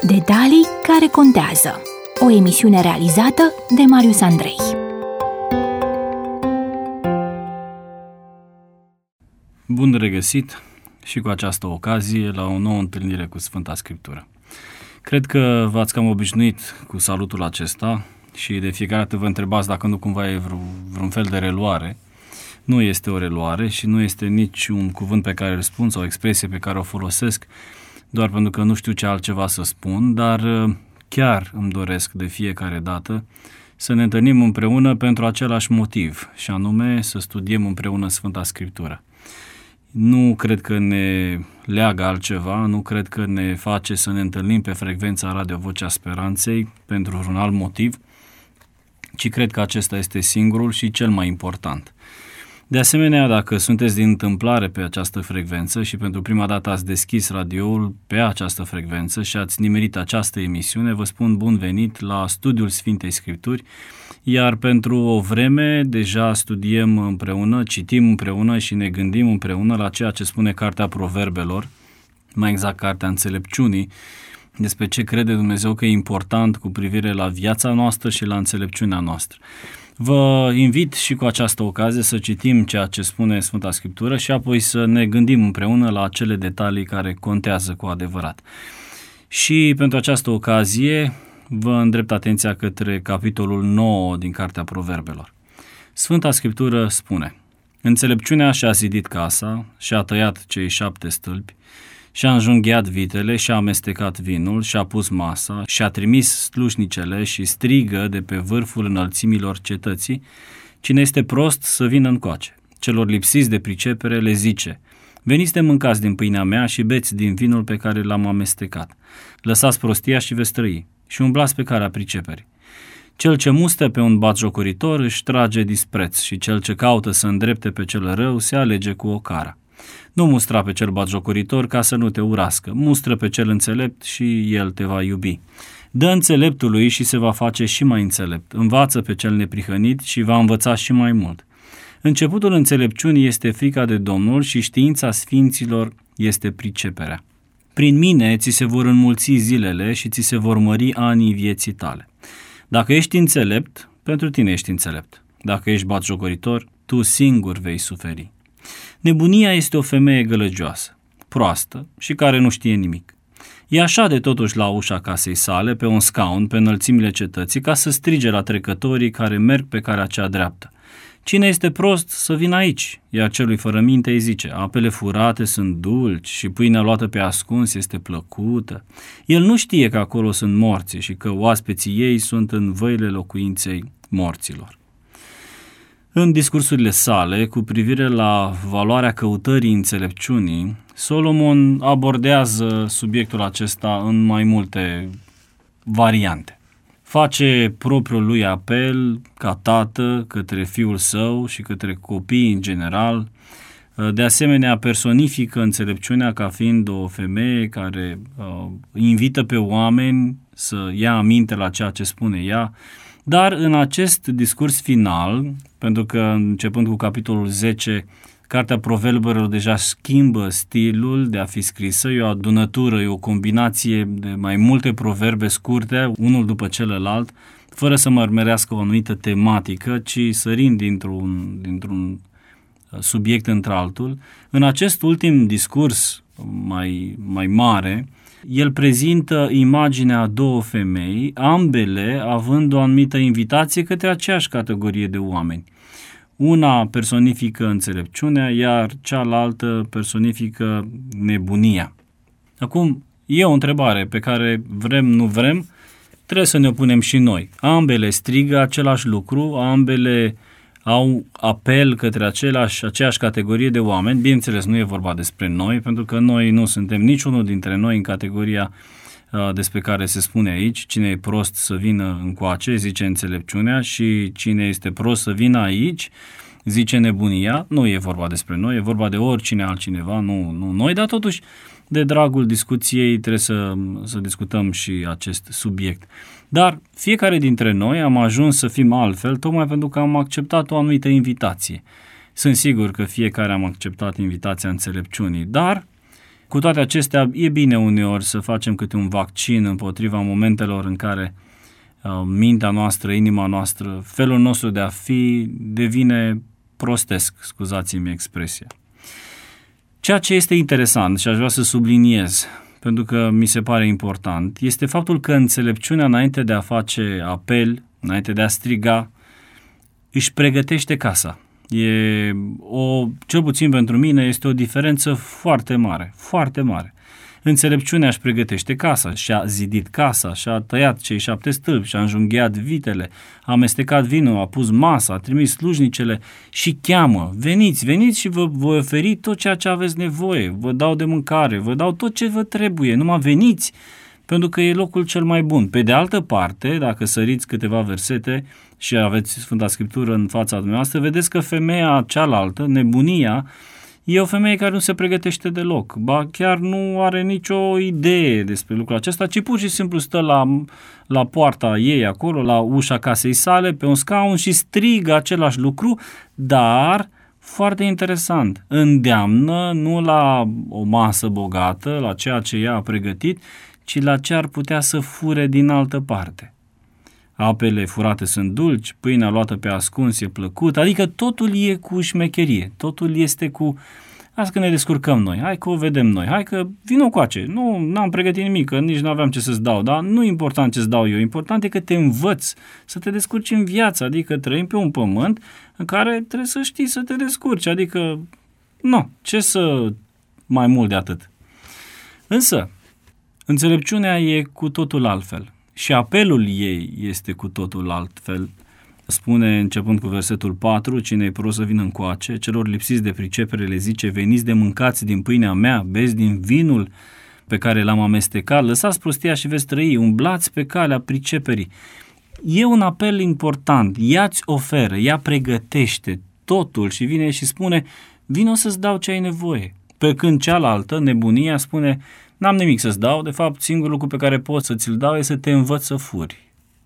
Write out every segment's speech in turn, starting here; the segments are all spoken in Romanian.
Detalii care contează. O emisiune realizată de Marius Andrei. Bun regăsit și cu această ocazie la o nouă întâlnire cu Sfânta Scriptură. Cred că v-ați cam obișnuit cu salutul acesta și de fiecare dată vă întrebați dacă nu cumva e vreun fel de reluare. Nu este o reluare și nu este nici un cuvânt pe care îl spun sau o expresie pe care o folosesc doar pentru că nu știu ce altceva să spun, dar chiar îmi doresc de fiecare dată să ne întâlnim împreună pentru același motiv, și anume să studiem împreună Sfânta Scriptură. Nu cred că ne leagă altceva, nu cred că ne face să ne întâlnim pe frecvența Radio Vocea Speranței pentru un alt motiv, ci cred că acesta este singurul și cel mai important. De asemenea, dacă sunteți din întâmplare pe această frecvență și pentru prima dată ați deschis radioul pe această frecvență și ați nimerit această emisiune, vă spun bun venit la studiul Sfintei Scripturi, iar pentru o vreme deja studiem împreună, citim împreună și ne gândim împreună la ceea ce spune Cartea Proverbelor, mai exact Cartea Înțelepciunii, despre ce crede Dumnezeu că e important cu privire la viața noastră și la înțelepciunea noastră. Vă invit și cu această ocazie să citim ceea ce spune Sfânta Scriptură și apoi să ne gândim împreună la acele detalii care contează cu adevărat. Și pentru această ocazie vă îndrept atenția către capitolul 9 din Cartea Proverbelor. Sfânta Scriptură spune: Înțelepciunea și-a zidit casa, și-a tăiat cei 7 stâlpi, și-a înjunghiat vitele, și-a amestecat vinul, și-a pus masa, și-a trimis slușnicele și strigă de pe vârful înălțimilor cetății: cine este prost să vină încoace. Celor lipsiți de pricepere le zice: veniți de mâncați din pâinea mea și beți din vinul pe care l-am amestecat. Lăsați prostia și veți trăi și umblați pe calea priceperii. Cel ce mustă pe un batjocoritor își trage dispreț și cel ce caută să îndrepte pe cel rău se alege cu o cara. Nu mustra pe cel batjocoritor ca să nu te urască, mustră pe cel înțelept și el te va iubi. Dă înțeleptului și se va face și mai înțelept, învață pe cel neprihănit și va învăța și mai mult. Începutul înțelepciunii este frica de Domnul și știința sfinților este priceperea. Prin mine ți se vor înmulți zilele și ți se vor mări anii vieții tale. Dacă ești înțelept, pentru tine ești înțelept. Dacă ești batjocoritor, tu singur vei suferi. Nebunia este o femeie gălăgioasă, proastă și care nu știe nimic. E așa de totuși la ușa casei sale, pe un scaun, pe înălțimile cetății, ca să strige la trecătorii care merg pe calea cea dreaptă: cine este prost să vină aici? Iar celui fără minte îi zice: apele furate sunt dulci și pâinea luată pe ascuns este plăcută. El nu știe că acolo sunt morții și că oaspeții ei sunt în văile locuinței morților. În discursurile sale cu privire la valoarea căutării înțelepciunii, Solomon abordează subiectul acesta în mai multe variante. Face propriul lui apel ca tată către fiul său și către copii în general. De asemenea, personifică înțelepciunea ca fiind o femeie care invită pe oameni să ia aminte la ceea ce spune ea. Dar în acest discurs final, pentru că începând cu capitolul 10, Cartea Proverbelor deja schimbă stilul de a fi scrisă, e o adunătură, e o combinație de mai multe proverbe scurte, unul după celălalt, fără să mărmerească o anumită tematică, ci sărind dintr-un subiect într-altul. În acest ultim discurs mai mare, el prezintă imaginea a două femei, ambele având o anumită invitație către aceeași categorie de oameni. Una personifică înțelepciunea, iar cealaltă personifică nebunia. Acum, e o întrebare pe care vrem, nu vrem, trebuie să ne punem și noi. Ambele strigă același lucru, ambele au apel către aceeași categorie de oameni. Bineînțeles, nu e vorba despre noi, pentru că noi nu suntem niciunul dintre noi în categoria despre care se spune aici: cine e prost să vină încoace, zice înțelepciunea, și cine este prost să vină aici, zice nebunia. Nu e vorba despre noi, e vorba de oricine altcineva, nu noi, dar totuși, de dragul discuției, trebuie să discutăm și acest subiect. Dar fiecare dintre noi am ajuns să fim altfel, tocmai pentru că am acceptat o anumită invitație. Sunt sigur că fiecare am acceptat invitația înțelepciunii, dar Cu toate acestea, e bine uneori să facem câte un vaccin împotriva momentelor în care mintea noastră, inima noastră, felul nostru de a fi devine prostesc, scuzați-mi expresia. Ceea ce este interesant și aș vrea să subliniez, pentru că mi se pare important, este faptul că înțelepciunea, înainte de a face apel, înainte de a striga, își pregătește casa. Cel puțin pentru mine, este o diferență foarte mare, foarte mare. Înțelepciunea își pregătește casa, și-a zidit casa, și-a tăiat cei 7 stâlpi, și-a înjunghiat vitele, a amestecat vinul, a pus masa, a trimis slujnicele și cheamă: veniți și vă voi oferi tot ceea ce aveți nevoie, vă dau de mâncare, vă dau tot ce vă trebuie, numai veniți, pentru că e locul cel mai bun. Pe de altă parte, dacă săriți câteva versete și aveți Sfânta Scriptură în fața dumneavoastră, vedeți că femeia cealaltă, nebunia, e o femeie care nu se pregătește deloc, ba chiar nu are nicio idee despre lucrul acesta, ci pur și simplu stă la poarta ei acolo, la ușa casei sale, pe un scaun și strigă același lucru, dar, foarte interesant, îndeamnă nu la o masă bogată, la ceea ce ea a pregătit, ci la ce ar putea să fure din altă parte. Apele furate sunt dulci, pâinea luată pe ascuns e plăcut, adică totul e cu șmecherie, totul este cu: hai că ne descurcăm noi, hai că o vedem noi, hai că vino coace, nu, n-am pregătit nimic, că nici n-aveam ce să-ți dau, dar nu e important ce-ți dau eu, important e că te învăț să te descurci în viață, adică trăim pe un pământ în care trebuie să știi să te descurci, adică, ce să mai mult de atât. Însă, înțelepciunea e cu totul altfel. Și apelul ei este cu totul altfel. Spune, începând cu versetul 4, cine e prost să vină încoace, celor lipsiți de pricepere le zice: veniți de mâncați din pâinea mea, beți din vinul pe care l-am amestecat, lăsați prostia și veți trăi, umblați pe calea priceperii. E un apel important, ea îți oferă, ea pregătește totul și vine și spune: vino să-ți dau ce ai nevoie. Pe când cealaltă, nebunia, spune: n-am nimic să-ți dau, de fapt singurul lucru pe care pot să ți-l dau e să te învăț să furi.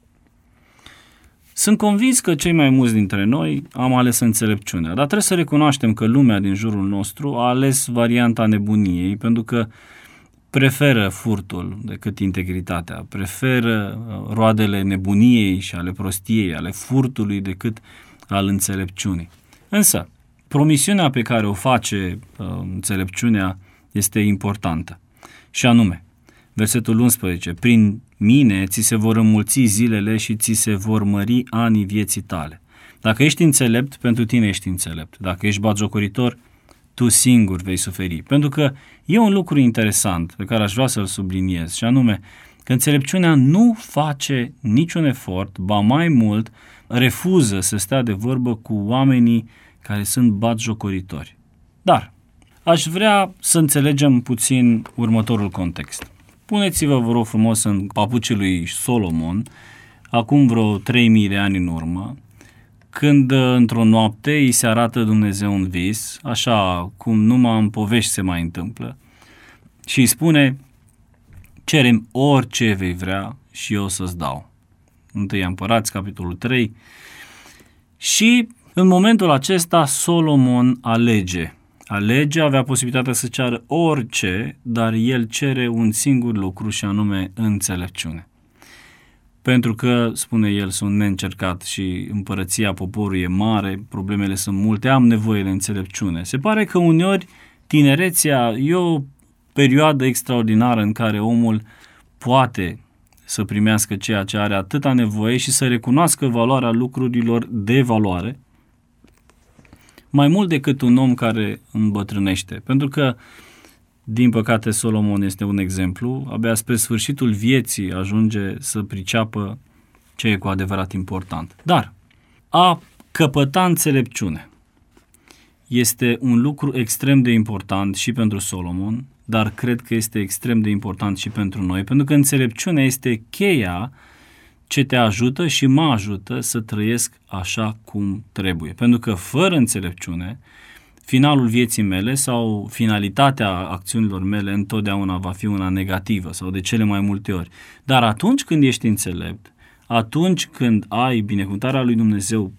Sunt convins că cei mai mulți dintre noi am ales înțelepciunea, dar trebuie să recunoaștem că lumea din jurul nostru a ales varianta nebuniei, pentru că preferă furtul decât integritatea, preferă roadele nebuniei și ale prostiei, ale furtului decât al înțelepciunii. Însă, promisiunea pe care o face înțelepciunea este importantă. Și anume, versetul 11, prin mine ți se vor înmulți zilele și ți se vor mări anii vieții tale. Dacă ești înțelept, pentru tine ești înțelept. Dacă ești batjocoritor, tu singur vei suferi. Pentru că e un lucru interesant pe care aș vrea să-l subliniez, și anume că înțelepciunea nu face niciun efort, ba mai mult, refuză să stea de vorbă cu oamenii care sunt batjocoritori. Dar aș vrea să înțelegem puțin următorul context. Puneți-vă, vă rog frumos, în papucii lui Solomon, acum vreo 3000 de ani în urmă, când într-o noapte îi se arată Dumnezeu un vis, așa cum numai în povești se mai întâmplă, și îi spune: cerem orice vei vrea și eu să-ți dau. 1 Împărați, capitolul 3. Și în momentul acesta Solomon alege, avea posibilitatea să ceară orice, dar el cere un singur lucru și anume înțelepciune. Pentru că, spune el, sunt neîncercat și împărăția poporului e mare, problemele sunt multe, am nevoie de înțelepciune. Se pare că uneori tinerețea e o perioadă extraordinară în care omul poate să primească ceea ce are atâta nevoie și să recunoască valoarea lucrurilor de valoare, mai mult decât un om care îmbătrânește. Pentru că, din păcate, Solomon este un exemplu, abia spre sfârșitul vieții ajunge să priceapă ce e cu adevărat important. Dar a căpăta înțelepciune este un lucru extrem de important și pentru Solomon, dar cred că este extrem de important și pentru noi, pentru că înțelepciunea este cheia ce te ajută și mă ajută să trăiesc așa cum trebuie. Pentru că fără înțelepciune, finalul vieții mele sau finalitatea acțiunilor mele întotdeauna va fi una negativă sau de cele mai multe ori. Dar atunci când ești înțelept, atunci când ai binecuvântarea lui Dumnezeu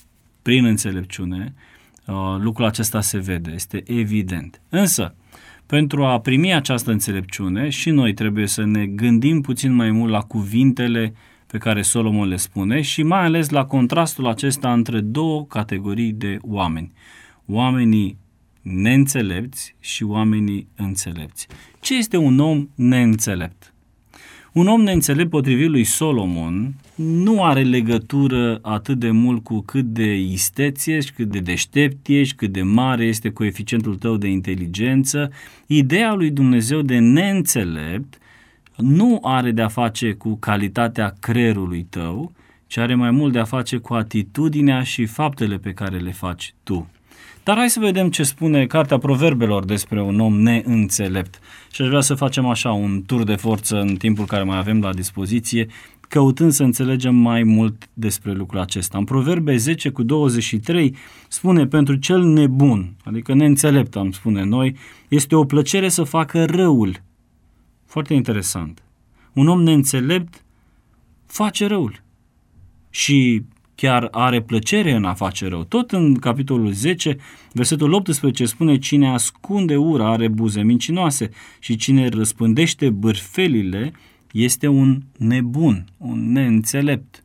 prin înțelepciune, lucrul acesta se vede, este evident. Însă, Pentru a primi această înțelepciune și noi trebuie să ne gândim puțin mai mult la cuvintele pe care Solomon le spune și mai ales la contrastul acesta între două categorii de oameni. Oamenii neînțelepți și oamenii înțelepți. Ce este un om neînțelept? Un om neînțelept, potrivit lui Solomon, nu are legătură atât de mult cu cât de isteț ești, cât de deștept ești, cât de mare este coeficientul tău de inteligență. Ideea lui Dumnezeu de neînțelept nu are de-a face cu calitatea creierului tău, ci are mai mult de-a face cu atitudinea și faptele pe care le faci tu. Dar hai să vedem ce spune Cartea Proverbelor despre un om neînțelept. Și aș vrea să facem așa un tur de forță în timpul care mai avem la dispoziție, căutând să înțelegem mai mult despre lucrul acesta. În Proverbe 10:23 spune: pentru cel nebun, adică neînțelept, am spune noi, este o plăcere să facă răul. Foarte interesant. Un om neînțelept face răul și chiar are plăcere în a face rău. Tot în capitolul 10, versetul 18 spune: cine ascunde ura are buze mincinoase și cine răspândește bârfelile este un nebun, un neînțelept.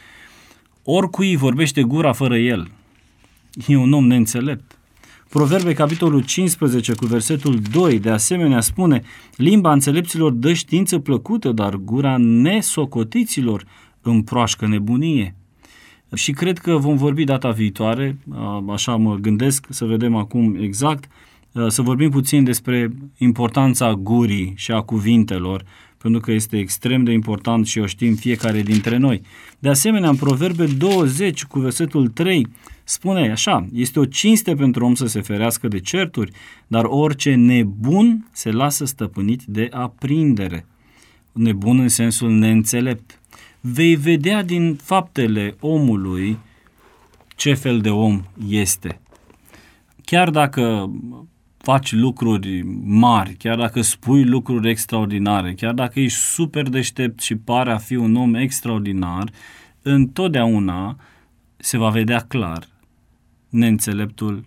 Oricui vorbește gura fără el e un om neînțelept. Proverbe, capitolul 15, cu versetul 2, de asemenea spune: limba înțelepților dă știință plăcută, dar gura nesocotiților împroașcă nebunie. Și cred că vom vorbi data viitoare, așa mă gândesc, să vedem acum exact, să vorbim puțin despre importanța gurii și a cuvintelor, pentru că este extrem de important și o știm fiecare dintre noi. De asemenea, în Proverbe 20, cu versetul 3, spune așa: este o cinste pentru om să se ferească de certuri, dar orice nebun se lasă stăpânit de aprindere. Nebun în sensul neînțelept. Vei vedea din faptele omului ce fel de om este. Chiar dacă faci lucruri mari, chiar dacă spui lucruri extraordinare, chiar dacă ești super deștept și pare a fi un om extraordinar, întotdeauna se va vedea clar neînțeleptul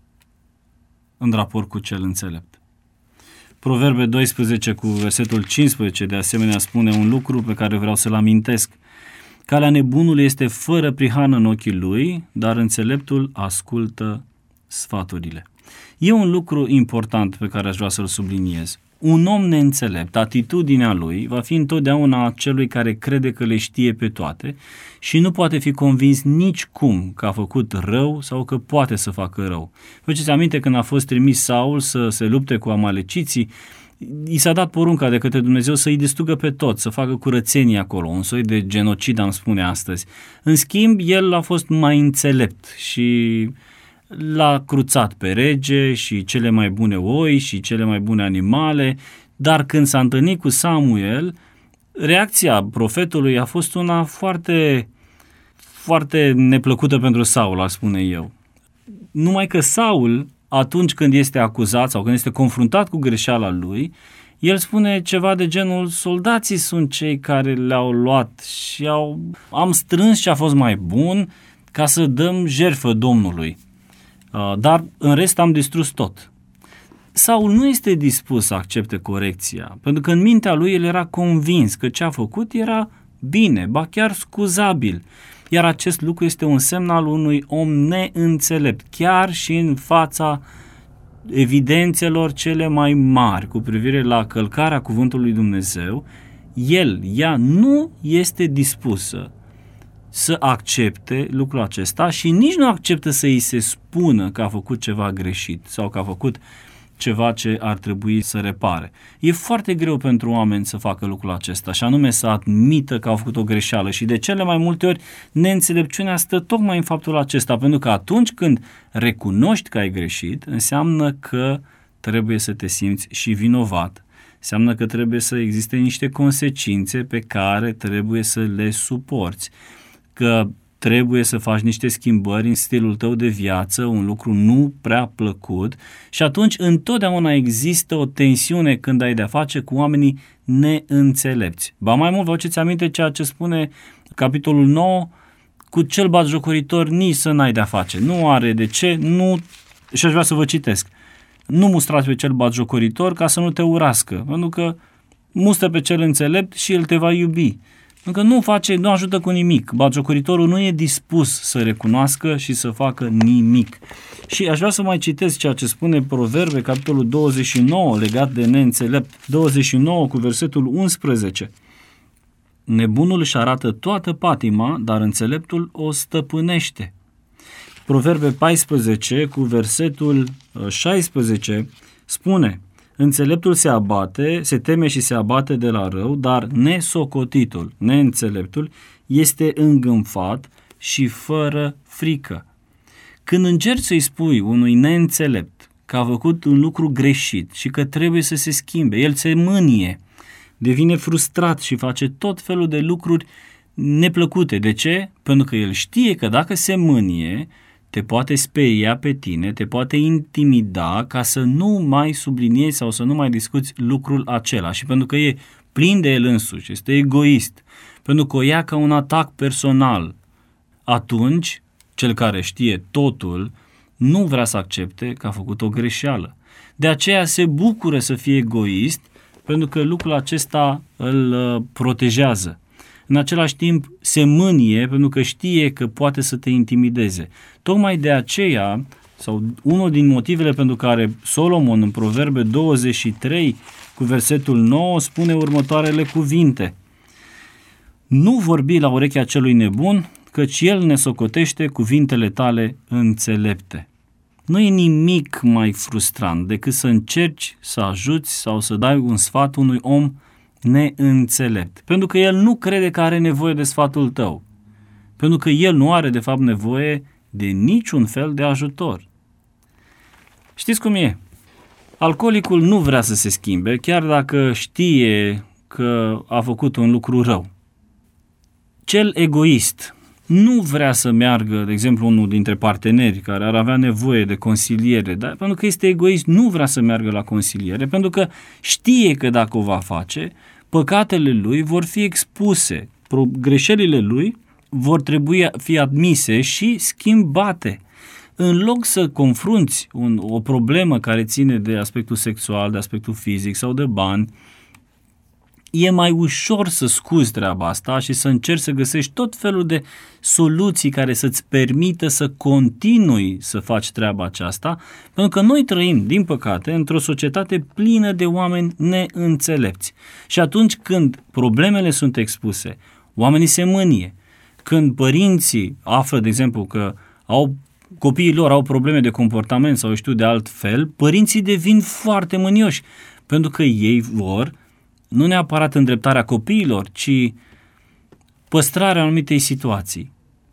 în raport cu cel înțelept. Proverbe 12 cu versetul 15 de asemenea spune un lucru pe care vreau să-l amintesc. Calea nebunului este fără prihană în ochii lui, dar înțeleptul ascultă sfaturile. E un lucru important pe care aș vrea să-l subliniez. Un om neînțelept, atitudinea lui va fi întotdeauna celui care crede că le știe pe toate și nu poate fi convins nicicum că a făcut rău sau că poate să facă rău. Faceți aminte când a fost trimis Saul să se lupte cu amaleciții, i s-a dat porunca de către Dumnezeu să îi distrugă pe toți, să facă curățenie acolo, un soi de genocid, am spune astăzi. În schimb, el a fost mai înțelept și l-a cruțat pe rege și cele mai bune oi și cele mai bune animale, dar când s-a întâlnit cu Samuel, reacția profetului a fost una foarte, foarte neplăcută pentru Saul, aș spune eu. Numai că Saul, atunci când este acuzat sau când este confruntat cu greșeala lui, el spune ceva de genul: soldații sunt cei care le-au luat și am strâns ce a fost mai bun ca să dăm jertfă Domnului. Dar în rest am distrus tot. Saul nu este dispus să accepte corecția, pentru că în mintea lui el era convins că ce a făcut era bine, ba chiar scuzabil. Iar acest lucru este un semn al unui om neînțelept, chiar și în fața evidențelor cele mai mari cu privire la călcarea cuvântului lui Dumnezeu, ea nu este dispusă să accepte lucrul acesta și nici nu acceptă să îi se spună că a făcut ceva greșit sau că a făcut ceva ce ar trebui să repare. E foarte greu pentru oameni să facă lucrul acesta și anume să admită că au făcut o greșeală și de cele mai multe ori neînțelepciunea stă tocmai în faptul acesta, pentru că atunci când recunoști că ai greșit, înseamnă că trebuie să te simți și vinovat. Înseamnă că trebuie să existe niște consecințe pe care trebuie să le suporți, că trebuie să faci niște schimbări în stilul tău de viață, un lucru nu prea plăcut și atunci întotdeauna există o tensiune când ai de-a face cu oamenii neînțelepți. Ba mai mult, vă aduceți aminte ceea ce spune capitolul 9, cu cel batjocoritor nici să n-ai de-a face. Nu are de ce, nu... Și aș vrea să vă citesc. nu mustrați pe cel batjocoritor ca să nu te urască, pentru că mustră pe cel înțelept și el te va iubi. Pentru că nu ajută cu nimic. Batjocoritorul nu e dispus să recunoască și să facă nimic. Și aș vrea să mai citesc ceea ce spune Proverbe, capitolul 29, legat de neînțelept. 29 cu versetul 11. Nebunul își arată toată patima, dar înțeleptul o stăpânește. Proverbe 14 cu versetul 16 spune: înțeleptul se teme și se abate de la rău, dar nesocotitul, neînțeleptul, este îngânfat și fără frică. Când încerci să-i spui unui neînțelept că a făcut un lucru greșit și că trebuie să se schimbe, el se mânie, devine frustrat și face tot felul de lucruri neplăcute. De ce? Pentru că el știe că dacă se mânie, te poate speria pe tine, te poate intimida ca să nu mai subliniezi sau să nu mai discuți lucrul acela. Și pentru că e plin de el însuși, este egoist, pentru că o ia ca un atac personal, atunci cel care știe totul nu vrea să accepte că a făcut o greșeală. De aceea se bucură să fie egoist, pentru că lucrul acesta îl protejează. În același timp se mânie pentru că știe că poate să te intimideze. Tocmai de aceea, sau unul din motivele pentru care Solomon în Proverbe 23 cu versetul 9 spune următoarele cuvinte: nu vorbi la urechea celui nebun, căci el ne socotește cuvintele tale înțelepte. Nu e nimic mai frustrant decât să încerci să ajuți sau să dai un sfat unui om neînțelept, pentru că el nu crede că are nevoie de sfatul tău, pentru că el nu are de fapt nevoie de niciun fel de ajutor. Știți cum e? Alcoolicul nu vrea să se schimbe, chiar dacă știe că a făcut un lucru rău. Cel egoist nu vrea să meargă, de exemplu, unul dintre parteneri care ar avea nevoie de consiliere, dar pentru că este egoist, nu vrea să meargă la consiliere, pentru că știe că dacă o va face, păcatele lui vor fi expuse, greșelile lui vor trebui fi admise și schimbate. În loc să confrunți o problemă care ține de aspectul sexual, de aspectul fizic sau de bani, e mai ușor să scuzi treaba asta și să încerci să găsești tot felul de soluții care să-ți permită să continui să faci treaba aceasta, pentru că noi trăim, din păcate, într-o societate plină de oameni neînțelepți. Și atunci când problemele sunt expuse, oamenii se mânie. Când părinții află, de exemplu, că copiii lor au probleme de comportament sau de alt fel, părinții devin foarte mânioși, pentru că ei vor nu neapărat îndreptarea copiilor, ci păstrarea anumitei situații.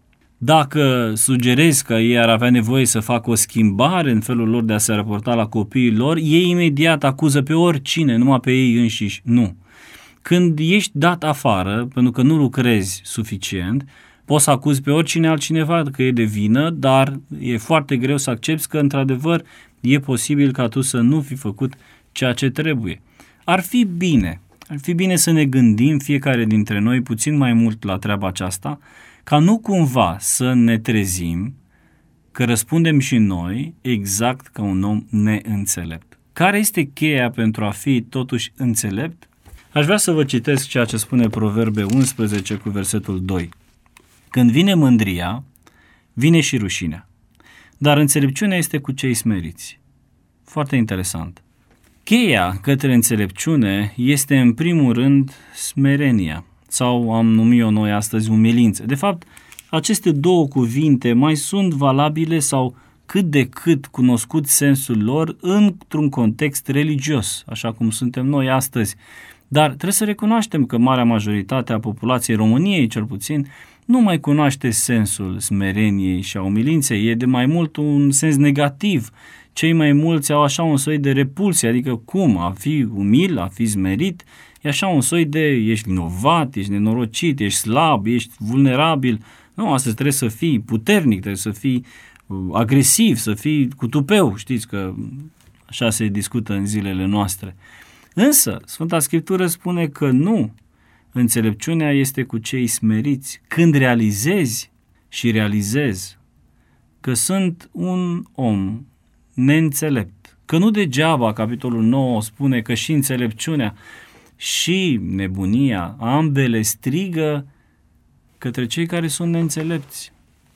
Dacă sugerezi că ei ar avea nevoie să facă o schimbare în felul lor de a se raporta la copiii lor, ei imediat acuză pe oricine, numai pe ei înșiși. Nu. Când ești dat afară, pentru că nu lucrezi suficient, poți să acuzi pe oricine altcineva că e de vină, dar e foarte greu să accepți că, într-adevăr, e posibil ca tu să nu fi făcut ceea ce trebuie. Ar fi bine să ne gândim fiecare dintre noi puțin mai mult la treaba aceasta, ca nu cumva să ne trezim că răspundem și noi exact ca un om neînțelept. Care este cheia pentru a fi totuși înțelept? Aș vrea să vă citesc ceea ce spune Proverbe 11 cu versetul 2. Când vine mândria, vine și rușinea, dar înțelepciunea este cu cei smeriți. Foarte interesant. Cheia către înțelepciune este în primul rând smerenia, sau am numit-o noi astăzi umilință. De fapt, aceste două cuvinte mai sunt valabile sau cât de cât cunoscut sensul lor într-un context religios, așa cum suntem noi astăzi. Dar trebuie să recunoaștem că marea majoritate a populației României, cel puțin, nu mai cunoaște sensul smereniei și a umilinței. E de mai mult un sens negativ. Cei mai mulți au așa un soi de repulsie, adică cum? A fi umil, a fi smerit, e așa un soi de ești vinovat, ești nenorocit, ești slab, ești vulnerabil. Nu, astăzi trebuie să fii puternic, trebuie să fii agresiv, să fii cu tupeu, știți că așa se discută în zilele noastre. Însă, Sfânta Scriptură spune că nu, înțelepciunea este cu cei smeriți. Când realizezi că sunt un om neînțelept, Că nu degeaba capitolul 9 spune că și înțelepciunea și nebunia, ambele strigă către cei care sunt neînțelepți.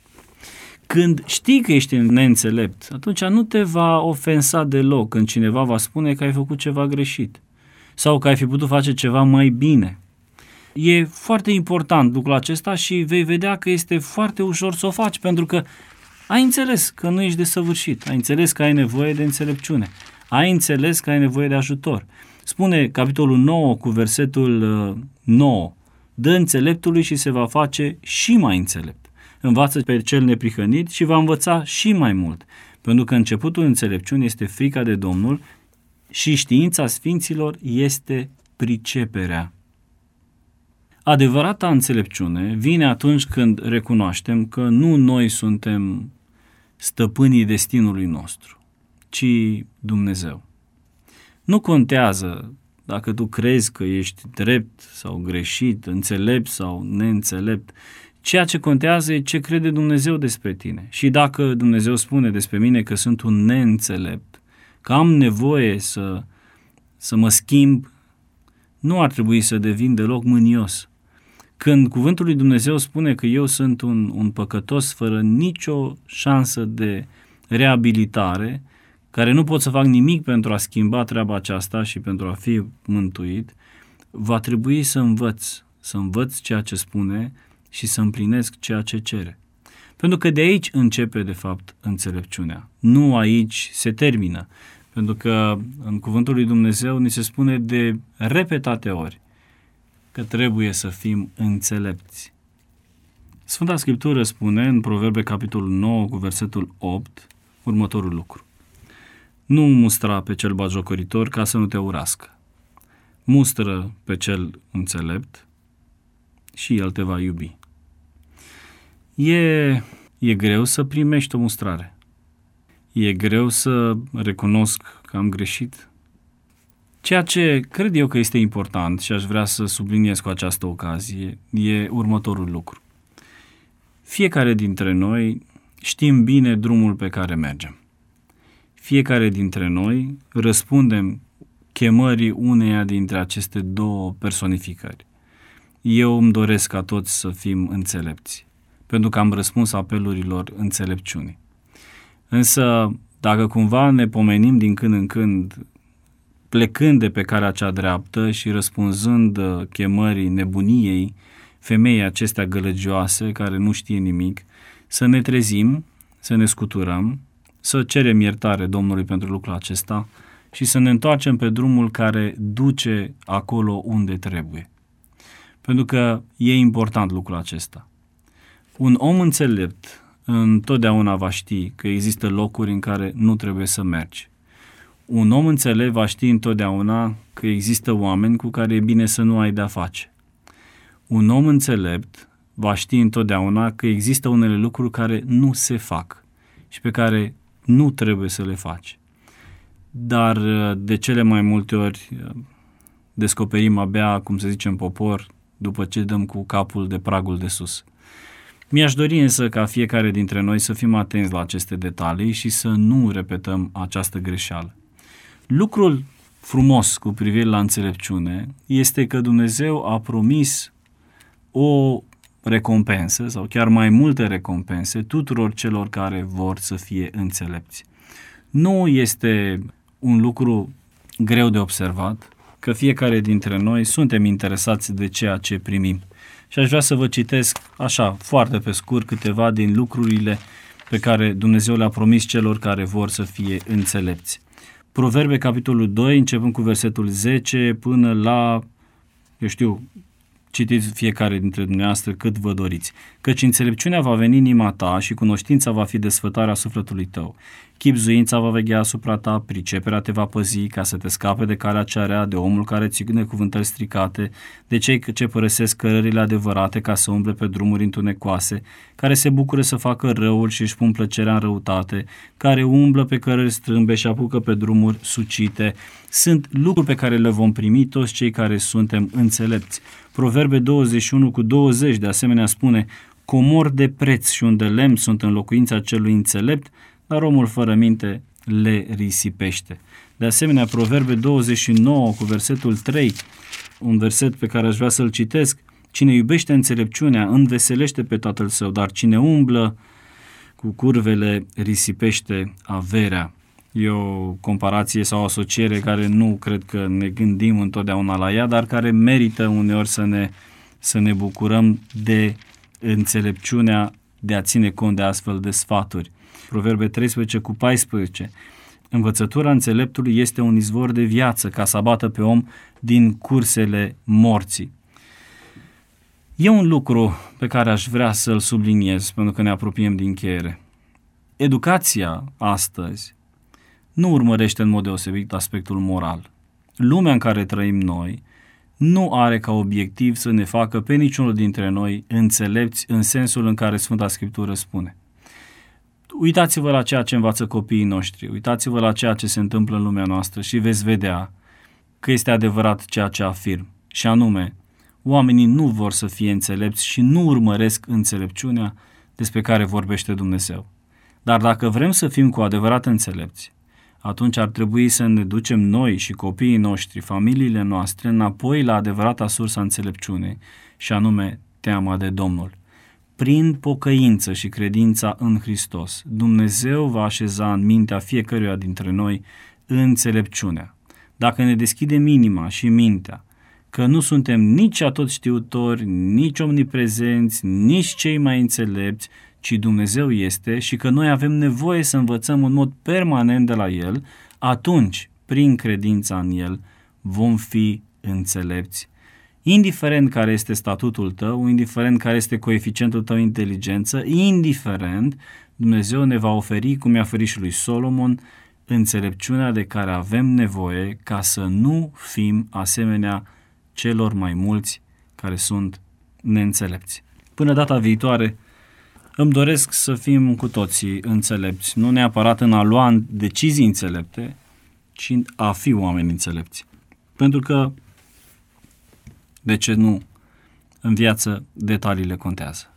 Când știi că ești neînțelept, atunci nu te va ofensa deloc când cineva va spune că ai făcut ceva greșit sau că ai fi putut face ceva mai bine. E foarte important lucrul acesta și vei vedea că este foarte ușor să o faci, pentru că ai înțeles că nu ești desăvârșit, ai înțeles că ai nevoie de înțelepciune, ai înțeles că ai nevoie de ajutor. Spune capitolul 9 cu versetul 9, dă înțeleptului și se va face și mai înțelept. Învață pe cel neprihănit și va învăța și mai mult, pentru că începutul înțelepciunii este frica de Domnul și știința sfinților este priceperea. Adevărata înțelepciune vine atunci când recunoaștem că nu noi suntem stăpânii destinului nostru, ci Dumnezeu. Nu contează dacă tu crezi că ești drept sau greșit, înțelept sau neînțelept. Ceea ce contează e ce crede Dumnezeu despre tine. Și dacă Dumnezeu spune despre mine că sunt un neînțelept, că am nevoie să mă schimb, nu ar trebui să devin deloc mânios. Când cuvântul lui Dumnezeu spune că eu sunt un păcătos fără nicio șansă de reabilitare, care nu pot să fac nimic pentru a schimba treaba aceasta și pentru a fi mântuit, va trebui să învăț ceea ce spune și să împlinesc ceea ce cere. Pentru că de aici începe, de fapt, înțelepciunea. Nu aici se termină. Pentru că în cuvântul lui Dumnezeu ni se spune de repetate ori că trebuie să fim înțelepți. Sfânta Scriptură spune în Proverbe capitolul 9 cu versetul 8 următorul lucru. Nu mustra pe cel batjocoritor ca să nu te urască. Mustră pe cel înțelept și el te va iubi. E greu să primești o mustrare. E greu să recunosc că am greșit. Ceea ce cred eu că este important și aș vrea să subliniez cu această ocazie e următorul lucru. Fiecare dintre noi știm bine drumul pe care mergem. Fiecare dintre noi răspundem chemării uneia dintre aceste două personificări. Eu îmi doresc ca toți să fim înțelepți, pentru că am răspuns apelurilor înțelepciunii. Însă, dacă cumva ne pomenim din când în când, plecând de pe calea cea dreaptă și răspunzând chemării nebuniei, femeii acestea gălăgioase care nu știe nimic, să ne trezim, să ne scuturăm, să cerem iertare Domnului pentru lucrul acesta și să ne întoarcem pe drumul care duce acolo unde trebuie. Pentru că e important lucrul acesta. Un om înțelept întotdeauna va ști că există locuri în care nu trebuie să mergi. Un om înțelept va ști întotdeauna că există oameni cu care e bine să nu ai de-a face. Un om înțelept va ști întotdeauna că există unele lucruri care nu se fac și pe care nu trebuie să le faci. Dar de cele mai multe ori descoperim abia, cum se zice în popor, după ce dăm cu capul de pragul de sus. Mi-aș dori însă ca fiecare dintre noi să fim atenți la aceste detalii și să nu repetăm această greșeală. Lucrul frumos cu privire la înțelepciune este că Dumnezeu a promis o recompensă sau chiar mai multe recompense tuturor celor care vor să fie înțelepți. Nu este un lucru greu de observat că fiecare dintre noi suntem interesați de ceea ce primim. Și aș vrea să vă citesc așa, foarte pe scurt, câteva din lucrurile pe care Dumnezeu le-a promis celor care vor să fie înțelepți. Proverbe, capitolul 2, începând cu versetul 10 până la, citiți fiecare dintre dumneavoastră cât vă doriți. Căci înțelepciunea va veni în inima ta și cunoștința va fi desfătarea sufletului tău. Chibzuința va veghea asupra ta, priceperea te va păzi ca să te scape de calea cea rea, de omul care ține cuvântări stricate, de cei ce părăsesc cărările adevărate ca să umble pe drumuri întunecoase, care se bucură să facă răul și își pun plăcerea în răutate, care umblă pe cărări strâmbe și apucă pe drumuri sucite. Sunt lucruri pe care le vom primi toți cei care suntem înțelepți. Proverbe 21 cu 20 de asemenea spune: comori de preț și un de lemn sunt în locuința celui înțelept, dar omul fără minte le risipește. De asemenea, Proverbe 29 cu versetul 3, un verset pe care aș vrea să-l citesc: cine iubește înțelepciunea înveselește pe tatăl său, dar cine umblă cu curvele risipește averea. E o comparație sau o asociere care nu cred că ne gândim întotdeauna la ea, dar care merită uneori să ne bucurăm de înțelepciunea de a ține cont de astfel de sfaturi. Proverbe 13 cu 14. Învățătura înțeleptului este un izvor de viață, ca să abată pe om din cursele morții. E un lucru pe care aș vrea să-l subliniez, pentru că ne apropiem de încheiere. Educația astăzi nu urmărește în mod deosebit aspectul moral. Lumea în care trăim noi nu are ca obiectiv să ne facă pe niciunul dintre noi înțelepți în sensul în care Sfânta Scriptură spune. Uitați-vă la ceea ce învață copiii noștri, uitați-vă la ceea ce se întâmplă în lumea noastră și veți vedea că este adevărat ceea ce afirm, și anume, oamenii nu vor să fie înțelepți și nu urmăresc înțelepciunea despre care vorbește Dumnezeu. Dar dacă vrem să fim cu adevărat înțelepți, atunci ar trebui să ne ducem noi și copiii noștri, familiile noastre, înapoi la adevărata sursa înțelepciunii, și anume teama de Domnul. Prin pocăință și credința în Hristos, Dumnezeu va așeza în mintea fiecăruia dintre noi înțelepciunea. Dacă ne deschidem inima și mintea că nu suntem nici atotștiutori, nici omniprezenți, nici cei mai înțelepți, ci Dumnezeu este, și că noi avem nevoie să învățăm în mod permanent de la El, atunci, prin credința în El, vom fi înțelepți. Indiferent care este statutul tău, indiferent care este coeficientul tău inteligență, indiferent, Dumnezeu ne va oferi, cum i-a oferit și lui Solomon, înțelepciunea de care avem nevoie ca să nu fim asemenea celor mai mulți care sunt neînțelepți. Până data viitoare, îmi doresc să fim cu toții înțelepți, nu neapărat în a lua decizii înțelepte, ci a fi oameni înțelepți. Pentru că, de ce nu, în viață detaliile contează.